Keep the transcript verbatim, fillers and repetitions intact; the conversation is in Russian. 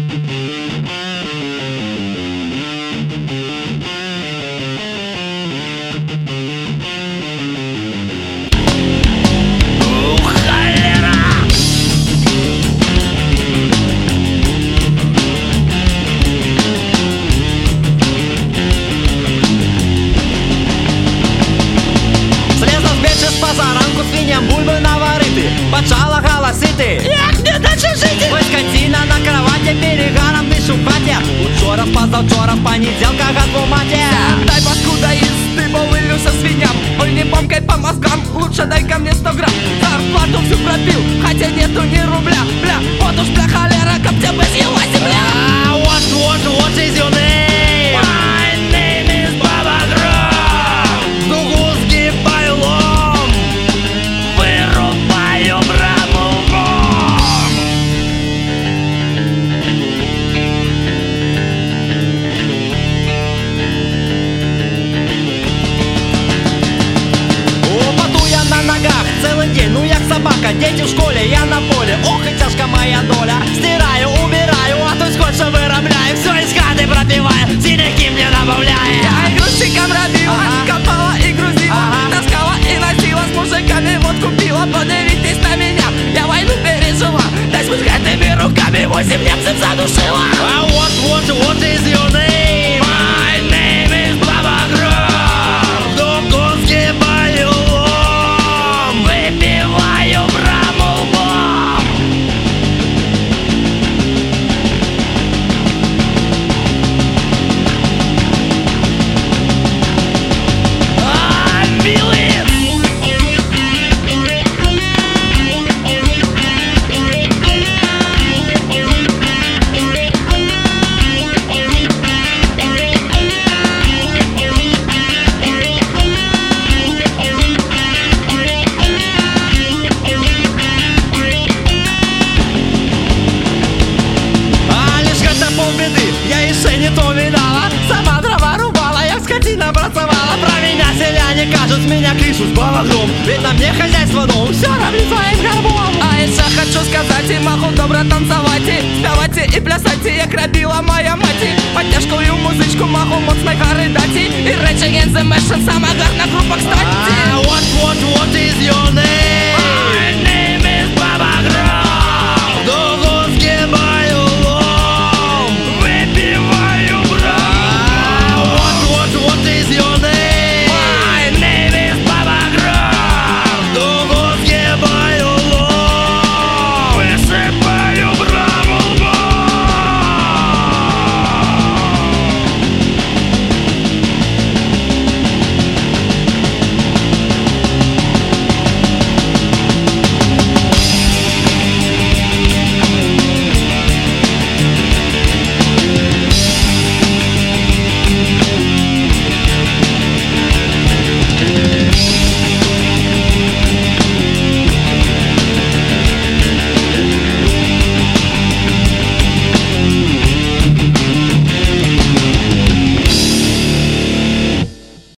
Бульби наварити, почала галасити: як не дальше жити? Ось скотина на кроваті, перегаром дышу в хаті. Учора, позавчора, в понеділках отбуматі. Дай паскуда їсти, бо вилюся свиням. Ой, не помкай по мозгам, лучше дай-ка мне сто грамм. Зарплату всю пропил, хотя нету ни рубля. Бля, вот уж бля холера, как тебя без его земля. What, what, what is your name? My name is Baba Grom. Дугу сгибаю лом, вырубаю браму бом. Упаду я на ногах целый день, ну як собака. Дети в школе, я на поле, ох и тяжка моя доля. Стираю, убираю, а то скотч вырабляю. Все из хаты пропиваю, синяки мне добавляю. Я и грузчиком робила, Ага. копала и грузила, Ага. таскала и носила, с мужиками вот купила. Подивитесь на меня, я войну пережила. Да с мужиками руками восемь немцев задушила. А what, what, what is your name? My name is Baba Grom. Дугу сгибаю лом, Выпиваю браму бом. А, милый! а лишь это полбеды, я еще не то видала. Сама дрова рубала, я скотина працевала. Про меня селяне кажут, с меня крышу с балагром. Ведь на мне хозяйство дом, все равно своим горбом. А еще хочу сказать, и могу добро танцевать, и спевать, и плясать, як робила моя мать. Потяжкую музичку могу моцно гори дати, и Rage Against the Machine сама гарна группа, кстати. А what, what, what is your name?